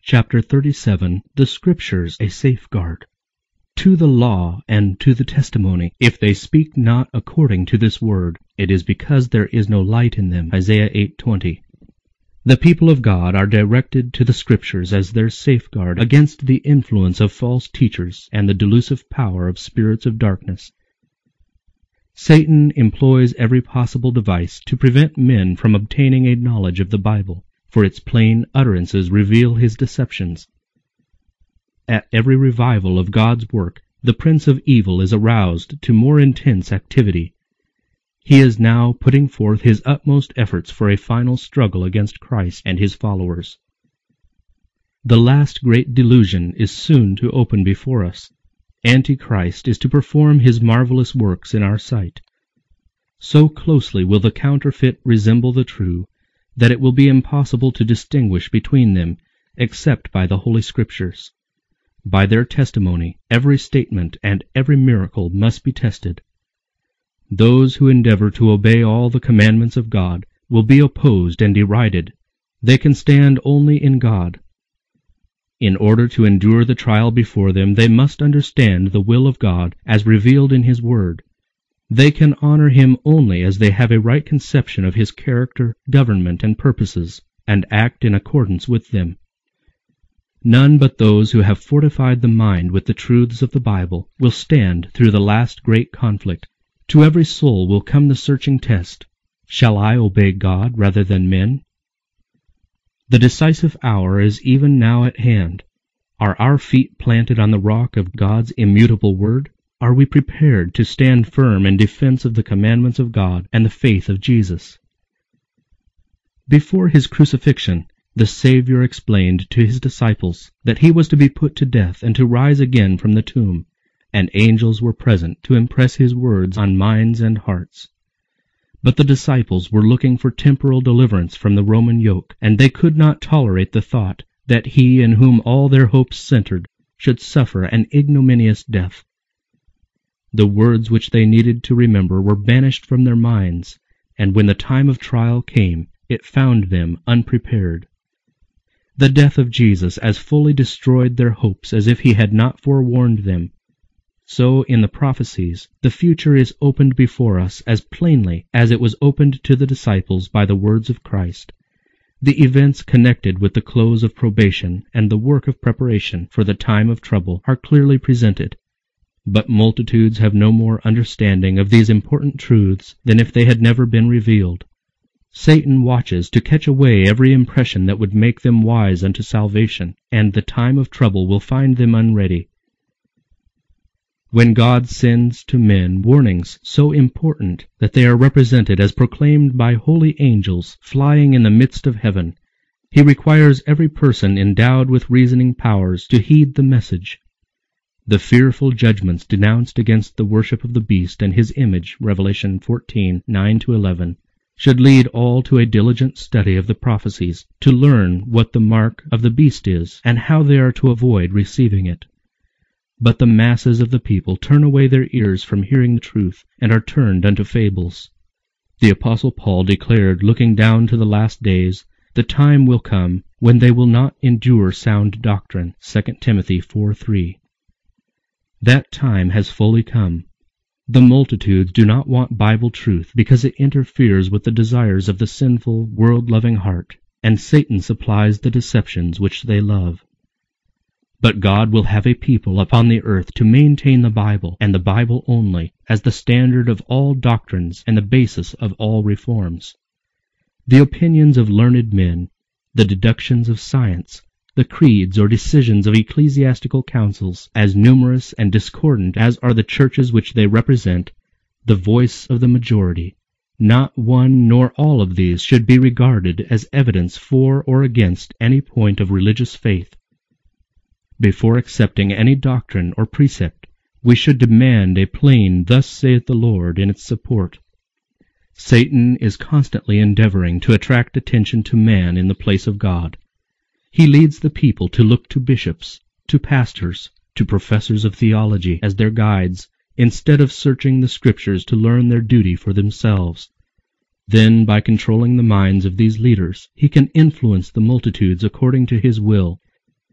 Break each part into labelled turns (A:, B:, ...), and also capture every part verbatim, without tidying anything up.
A: Chapter thirty-seven. The Scriptures a Safeguard. To the law and to the testimony, if they speak not according to this word, it is because there is no light in them. Isaiah eight twenty. The people of God are directed to the Scriptures as their safeguard against the influence of false teachers and the delusive power of spirits of darkness. Satan employs every possible device to prevent men from obtaining a knowledge of the Bible, for its plain utterances reveal his deceptions. At every revival of God's work, the prince of evil is aroused to more intense activity. He is now putting forth his utmost efforts for a final struggle against Christ and his followers. The last great delusion is soon to open before us. Antichrist is to perform his marvelous works in our sight. So closely will the counterfeit resemble the true, that it will be impossible to distinguish between them except by the Holy Scriptures. By their testimony, every statement and every miracle must be tested. Those who endeavor to obey all the commandments of God will be opposed and derided. They can stand only in God. In order to endure the trial before them, they must understand the will of God as revealed in His Word. They can honor Him only as they have a right conception of His character, government, and purposes, and act in accordance with them. None but those who have fortified the mind with the truths of the Bible will stand through the last great conflict. To every soul will come the searching test, shall I obey God rather than men? The decisive hour is even now at hand. Are our feet planted on the rock of God's immutable Word? Are we prepared to stand firm in defense of the commandments of God and the faith of Jesus? Before his crucifixion, the Savior explained to his disciples that he was to be put to death and to rise again from the tomb, and angels were present to impress his words on minds and hearts. But the disciples were looking for temporal deliverance from the Roman yoke, and they could not tolerate the thought that he in whom all their hopes centered should suffer an ignominious death. The words which they needed to remember were banished from their minds, and when the time of trial came, it found them unprepared. The death of Jesus as fully destroyed their hopes as if he had not forewarned them. So in the prophecies, the future is opened before us as plainly as it was opened to the disciples by the words of Christ. The events connected with the close of probation and the work of preparation for the time of trouble are clearly presented. But multitudes have no more understanding of these important truths than if they had never been revealed. Satan watches to catch away every impression that would make them wise unto salvation, and the time of trouble will find them unready. When God sends to men warnings so important that they are represented as proclaimed by holy angels flying in the midst of heaven, he requires every person endowed with reasoning powers to heed the message. The fearful judgments denounced against the worship of the beast and his image, Revelation fourteen, nine to eleven, should lead all to a diligent study of the prophecies, to learn what the mark of the beast is, and how they are to avoid receiving it. But the masses of the people turn away their ears from hearing the truth, and are turned unto fables. The Apostle Paul declared, looking down to the last days, the time will come when they will not endure sound doctrine, Second Timothy four three. That time has fully come. The multitudes do not want Bible truth because it interferes with the desires of the sinful, world-loving heart, and Satan supplies the deceptions which they love. But God will have a people upon the earth to maintain the Bible, and the Bible only, as the standard of all doctrines and the basis of all reforms. The opinions of learned men, the deductions of science, the creeds or decisions of ecclesiastical councils, as numerous and discordant as are the churches which they represent, the voice of the majority, not one nor all of these should be regarded as evidence for or against any point of religious faith. Before accepting any doctrine or precept, we should demand a plain "Thus saith the Lord" in its support. Satan is constantly endeavoring to attract attention to man in the place of God. He leads the people to look to bishops, to pastors, to professors of theology as their guides, instead of searching the Scriptures to learn their duty for themselves. Then, by controlling the minds of these leaders, he can influence the multitudes according to his will.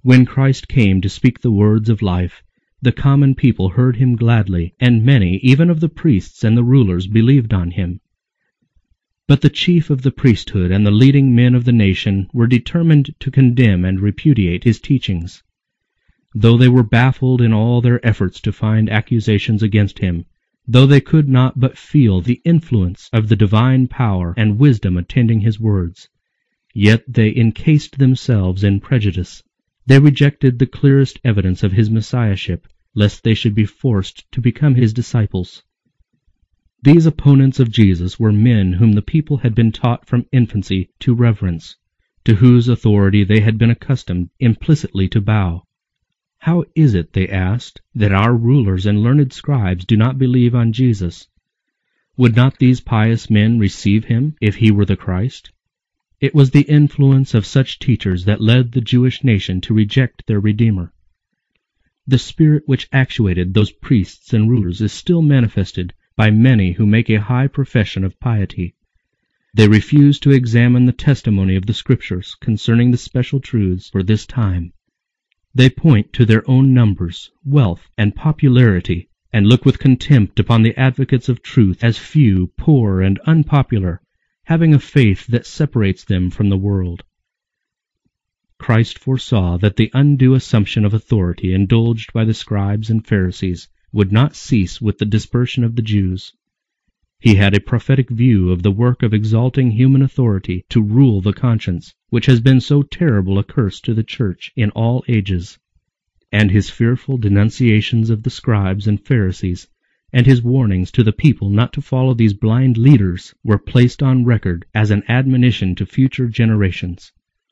A: When Christ came to speak the words of life, the common people heard him gladly, and many, even of the priests and the rulers, believed on him. But the chief of the priesthood and the leading men of the nation were determined to condemn and repudiate his teachings. Though they were baffled in all their efforts to find accusations against him, though they could not but feel the influence of the divine power and wisdom attending his words, yet they encased themselves in prejudice. They rejected the clearest evidence of his messiahship, lest they should be forced to become his disciples. These opponents of Jesus were men whom the people had been taught from infancy to reverence, to whose authority they had been accustomed implicitly to bow. How is it, they asked, that our rulers and learned scribes do not believe on Jesus? Would not these pious men receive him if he were the Christ? It was the influence of such teachers that led the Jewish nation to reject their Redeemer. The spirit which actuated those priests and rulers is still manifested by many who make a high profession of piety. They refuse to examine the testimony of the Scriptures concerning the special truths for this time. They point to their own numbers, wealth, and popularity, and look with contempt upon the advocates of truth as few, poor, and unpopular, having a faith that separates them from the world. Christ foresaw that the undue assumption of authority indulged by the scribes and Pharisees would not cease with the dispersion of the Jews. He had a prophetic view of the work of exalting human authority to rule the conscience, which has been so terrible a curse to the Church in all ages. And his fearful denunciations of the scribes and Pharisees, and his warnings to the people not to follow these blind leaders, were placed on record as an admonition to future generations.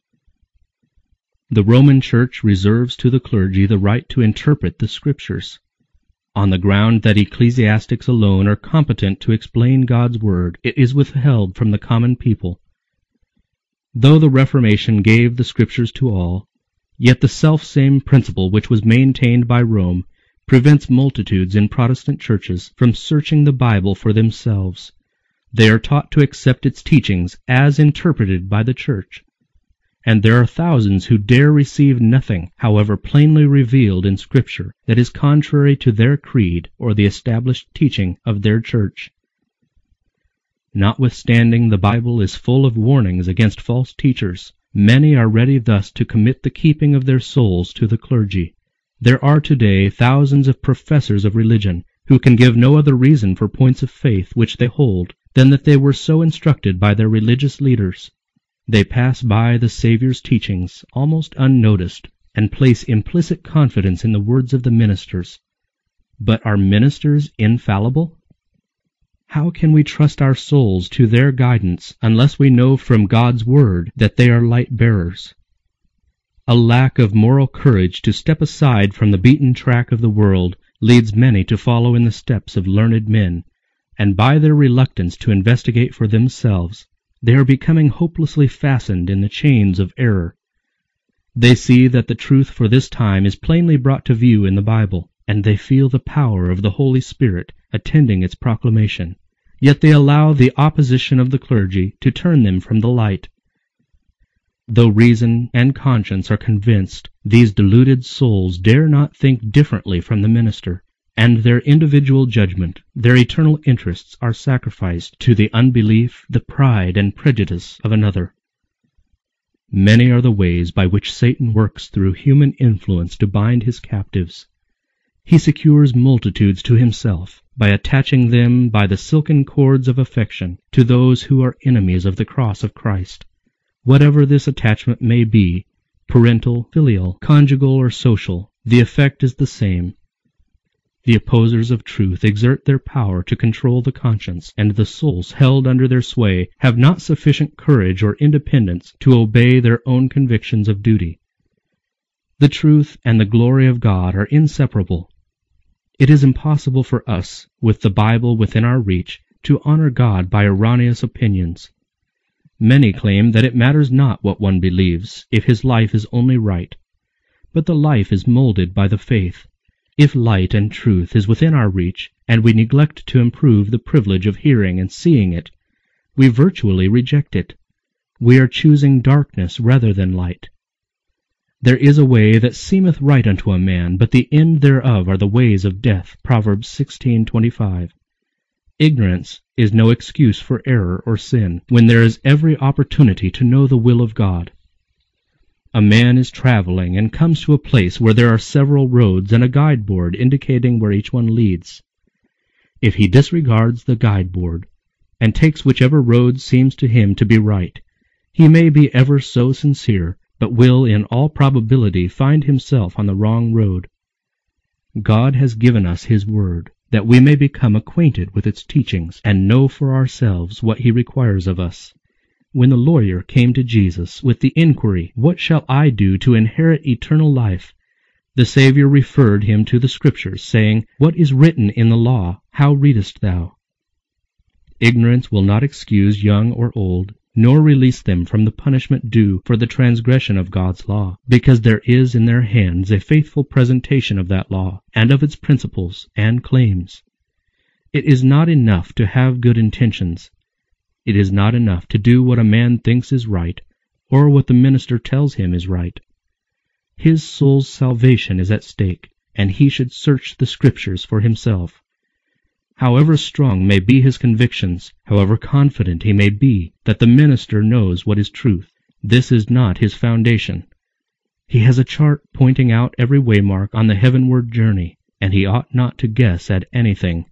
A: The Roman Church reserves to the clergy the right to interpret the Scriptures. On the ground that ecclesiastics alone are competent to explain God's Word, it is withheld from the common people. Though the Reformation gave the Scriptures to all, yet the self-same principle which was maintained by Rome prevents multitudes in Protestant churches from searching the Bible for themselves. They are taught to accept its teachings as interpreted by the Church. And there are thousands who dare receive nothing, however plainly revealed in Scripture, that is contrary to their creed or the established teaching of their church. Notwithstanding the Bible is full of warnings against false teachers, many are ready thus to commit the keeping of their souls to the clergy. There are today thousands of professors of religion who can give no other reason for points of faith which they hold than that they were so instructed by their religious leaders. They pass by the Saviour's teachings almost unnoticed, and place implicit confidence in the words of the ministers. But are ministers infallible? How can we trust our souls to their guidance unless we know from God's Word that they are light-bearers? A lack of moral courage to step aside from the beaten track of the world leads many to follow in the steps of learned men, and by their reluctance to investigate for themselves, they are becoming hopelessly fastened in the chains of error. They see that the truth for this time is plainly brought to view in the Bible, and they feel the power of the Holy Spirit attending its proclamation. Yet they allow the opposition of the clergy to turn them from the light. Though reason and conscience are convinced, these deluded souls dare not think differently from the minister, and their individual judgment, their eternal interests are sacrificed to the unbelief, the pride, and prejudice of another. Many are the ways by which Satan works through human influence to bind his captives. He secures multitudes to himself by attaching them by the silken cords of affection to those who are enemies of the cross of Christ. Whatever this attachment may be, parental, filial, conjugal, or social, the effect is the same. The opposers of truth exert their power to control the conscience, and the souls held under their sway have not sufficient courage or independence to obey their own convictions of duty. The truth and the glory of God are inseparable. It is impossible for us, with the Bible within our reach, to honor God by erroneous opinions. Many claim that it matters not what one believes, if his life is only right. But the life is molded by the faith. If light and truth is within our reach, and we neglect to improve the privilege of hearing and seeing it, we virtually reject it. We are choosing darkness rather than light. There is a way that seemeth right unto a man, but the end thereof are the ways of death. Proverbs sixteen twenty-five. Ignorance is no excuse for error or sin, when there is every opportunity to know the will of God. A man is traveling and comes to a place where there are several roads and a guide-board indicating where each one leads. If he disregards the guide-board and takes whichever road seems to him to be right, he may be ever so sincere, but will in all probability find himself on the wrong road. God has given us His Word, that we may become acquainted with its teachings and know for ourselves what He requires of us. When the lawyer came to Jesus with the inquiry, "What shall I do to inherit eternal life?" the Savior referred him to the Scriptures, saying, "What is written in the law? How readest thou?" Ignorance will not excuse young or old, nor release them from the punishment due for the transgression of God's law, because there is in their hands a faithful presentation of that law, and of its principles and claims. It is not enough to have good intentions. It is not enough to do what a man thinks is right, or what the minister tells him is right. His soul's salvation is at stake, and he should search the Scriptures for himself. However strong may be his convictions, however confident he may be that the minister knows what is truth, this is not his foundation. He has a chart pointing out every waymark on the heavenward journey, and he ought not to guess at anything.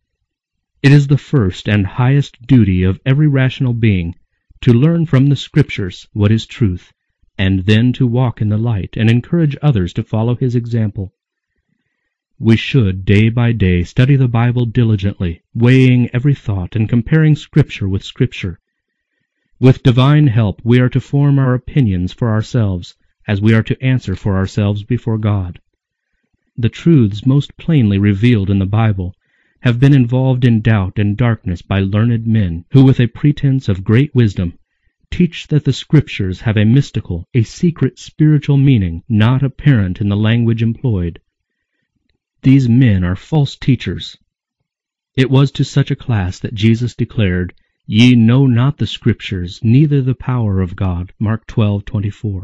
A: It is the first and highest duty of every rational being to learn from the Scriptures what is truth, and then to walk in the light and encourage others to follow his example. We should day by day study the Bible diligently, weighing every thought and comparing Scripture with Scripture. With divine help we are to form our opinions for ourselves, as we are to answer for ourselves before God. The truths most plainly revealed in the Bible have been involved in doubt and darkness by learned men, who with a pretense of great wisdom teach that the Scriptures have a mystical, a secret spiritual meaning not apparent in the language employed. These men are false teachers. It was to such a class that Jesus declared, "Ye know not the Scriptures, neither the power of God." Mark twelve twenty-four.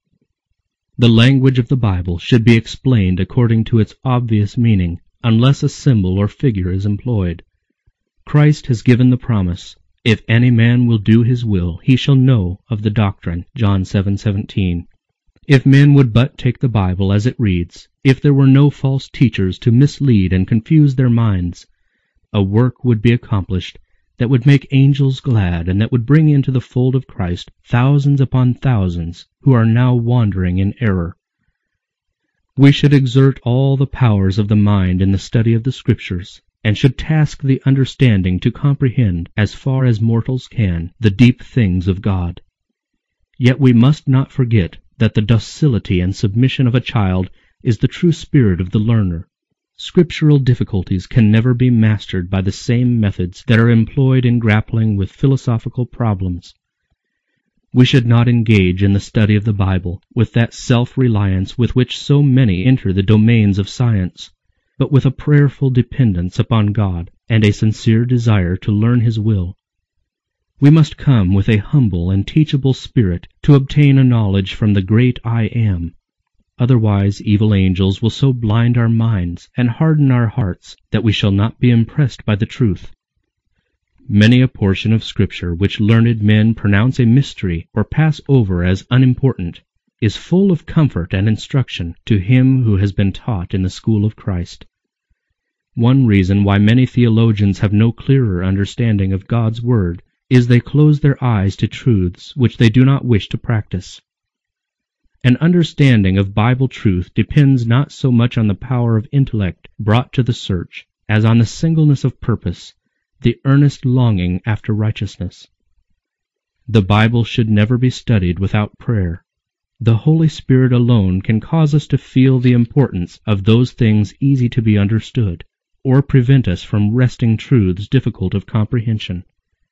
A: The language of the Bible should be explained according to its obvious meaning, unless a symbol or figure is employed. Christ has given the promise, "If any man will do his will, he shall know of the doctrine." John seven seventeen. If men would but take the Bible as it reads, if there were no false teachers to mislead and confuse their minds, a work would be accomplished that would make angels glad, and that would bring into the fold of Christ thousands upon thousands who are now wandering in error. We should exert all the powers of the mind in the study of the Scriptures, and should task the understanding to comprehend, as far as mortals can, the deep things of God. Yet we must not forget that the docility and submission of a child is the true spirit of the learner. Scriptural difficulties can never be mastered by the same methods that are employed in grappling with philosophical problems. We should not engage in the study of the Bible with that self-reliance with which so many enter the domains of science, but with a prayerful dependence upon God and a sincere desire to learn His will. We must come with a humble and teachable spirit to obtain a knowledge from the great I Am. Otherwise evil angels will so blind our minds and harden our hearts that we shall not be impressed by the truth. Many a portion of Scripture which learned men pronounce a mystery or pass over as unimportant is full of comfort and instruction to him who has been taught in the school of Christ. One reason why many theologians have no clearer understanding of God's Word is they close their eyes to truths which they do not wish to practice. An understanding of Bible truth depends not so much on the power of intellect brought to the search as on the singleness of purpose, the earnest longing after righteousness. The Bible should never be studied without prayer. The Holy Spirit alone can cause us to feel the importance of those things easy to be understood, or prevent us from wresting truths difficult of comprehension.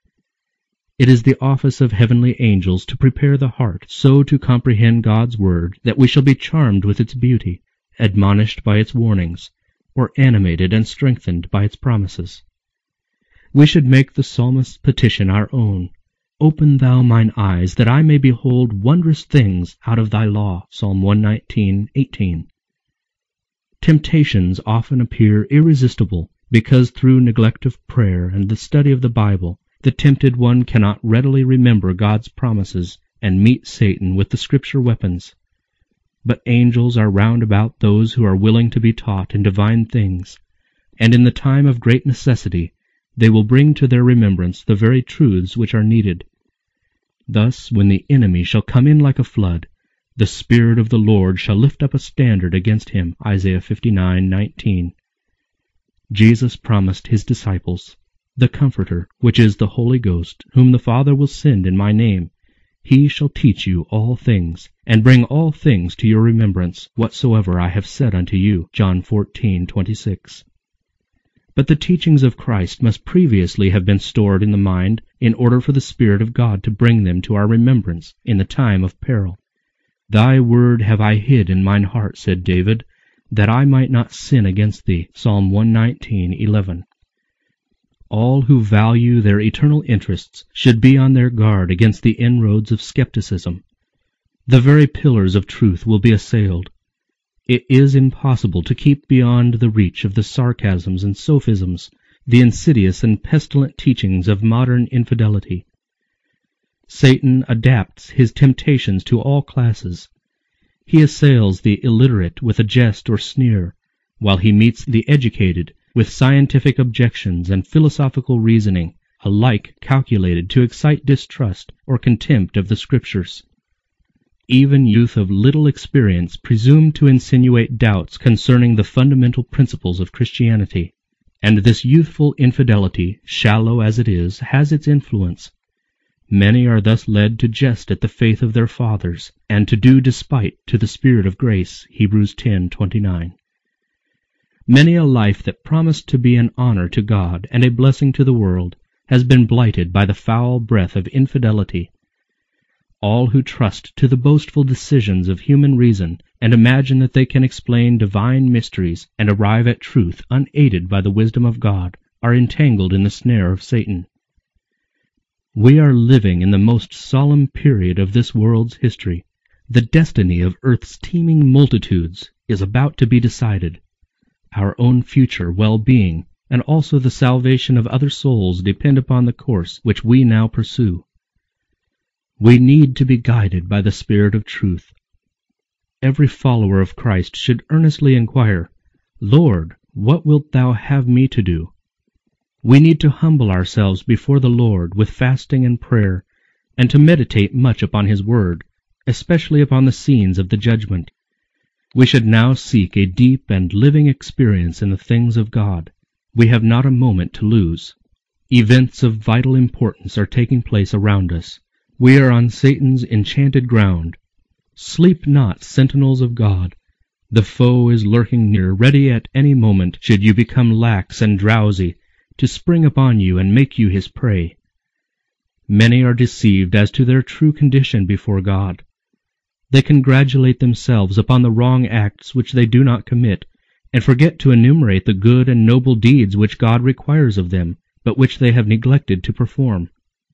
A: It is the office of heavenly angels to prepare the heart so to comprehend God's Word that we shall be charmed with its beauty, admonished by its warnings, or animated and strengthened by its promises. We should make the psalmist's petition our own. Open thou mine eyes, that I may behold wondrous things out of thy law. Psalm one nineteen, eighteen. Temptations often appear irresistible, because through neglect of prayer and the study of the Bible, the tempted one cannot readily remember God's promises and meet Satan with the Scripture weapons. But angels are round about those who are willing to be taught in divine things, and in the time of great necessity they will bring to their remembrance the very truths which are needed. Thus, when the enemy shall come in like a flood, the Spirit of the Lord shall lift up a standard against him. Isaiah fifty-nine, nineteen. Jesus promised his disciples, "The Comforter, which is the Holy Ghost, whom the Father will send in my name, he shall teach you all things, and bring all things to your remembrance, whatsoever I have said unto you." John fourteen, twenty-six. But the teachings of Christ must previously have been stored in the mind in order for the Spirit of God to bring them to our remembrance in the time of peril. "Thy word have I hid in mine heart," said David, "that I might not sin against thee." Psalm one nineteen, eleven. All who value their eternal interests should be on their guard against the inroads of skepticism. The very pillars of truth will be assailed. It is impossible to keep beyond the reach of the sarcasms and sophisms, the insidious and pestilent teachings of modern infidelity. Satan adapts his temptations to all classes. He assails the illiterate with a jest or sneer, while he meets the educated with scientific objections and philosophical reasoning, alike calculated to excite distrust or contempt of the Scriptures. Even youth of little experience presume to insinuate doubts concerning the fundamental principles of Christianity, and this youthful infidelity, shallow as it is, has its influence. Many are thus led to jest at the faith of their fathers, and to do despite to the Spirit of grace. Hebrews ten, twenty-nine. Many a life that promised to be an honor to God and a blessing to the world has been blighted by the foul breath of infidelity. All who trust to the boastful decisions of human reason and imagine that they can explain divine mysteries and arrive at truth unaided by the wisdom of God are entangled in the snare of Satan. We are living in the most solemn period of this world's history. The destiny of earth's teeming multitudes is about to be decided. Our own future well-being and also the salvation of other souls depend upon the course which we now pursue. We need to be guided by the Spirit of truth. Every follower of Christ should earnestly inquire, "Lord, what wilt thou have me to do?" We need to humble ourselves before the Lord with fasting and prayer, and to meditate much upon His Word, especially upon the scenes of the judgment. We should now seek a deep and living experience in the things of God. We have not a moment to lose. Events of vital importance are taking place around us. We are on Satan's enchanted ground. Sleep not, sentinels of God. The foe is lurking near, ready at any moment, should you become lax and drowsy, to spring upon you and make you his prey. Many are deceived as to their true condition before God. They congratulate themselves upon the wrong acts which they do not commit, and forget to enumerate the good and noble deeds which God requires of them, but which they have neglected to perform.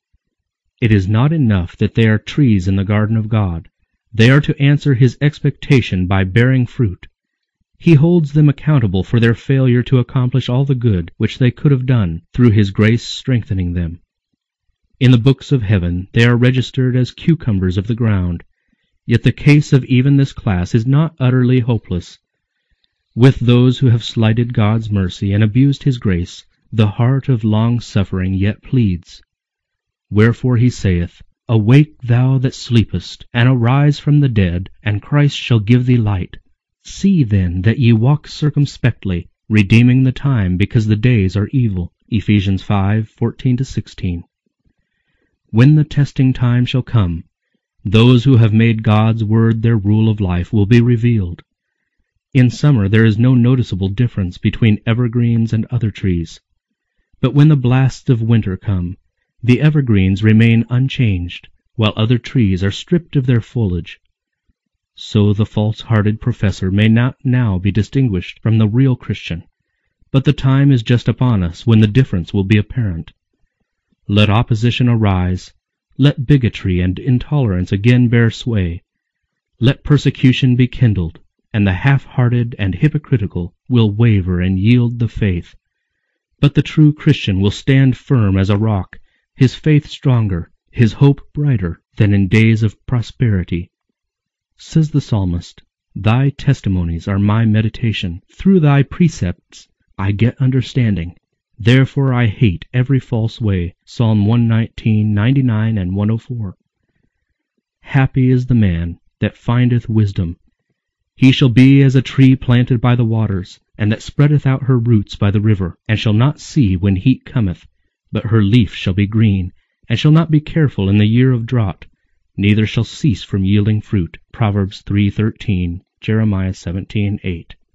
A: It is not enough that they are trees in the garden of God. They are to answer His expectation by bearing fruit. He holds them accountable for their failure to accomplish all the good which they could have done through His grace strengthening them. In the books of heaven they are registered as cucumbers of the ground, yet the case of even this class is not utterly hopeless. With those who have slighted God's mercy and abused His grace, the heart of long-suffering yet pleads. Wherefore He saith, "Awake thou that sleepest, and arise from the dead, and Christ shall give thee light. See then that ye walk circumspectly, redeeming the time, because the days are evil." Ephesians five, fourteen to sixteen. When the testing time shall come, those who have made God's word their rule of life will be revealed. In summer there is no noticeable difference between evergreens and other trees. But when the blasts of winter come, the evergreens remain unchanged, while other trees are stripped of their foliage. So the false-hearted professor may not now be distinguished from the real Christian, but the time is just upon us when the difference will be apparent. Let opposition arise, Let bigotry and intolerance again bear sway. Let persecution be kindled, and the half-hearted and hypocritical will waver and yield the faith. But the true Christian will stand firm as a rock, his faith stronger, his hope brighter than in days of prosperity. Says the psalmist, "Thy testimonies are my meditation. Through thy precepts I get understanding. Therefore I hate every false way." Psalm one nineteen, ninety-nine, and one oh four. Happy is the man that findeth wisdom. He shall be as a tree planted by the waters, and that spreadeth out her roots by the river, and shall not see when heat cometh, but her leaf shall be green, and shall not be careful in the year of drought, neither shall cease from yielding fruit. Proverbs three thirteen, Jeremiah seventeen eight.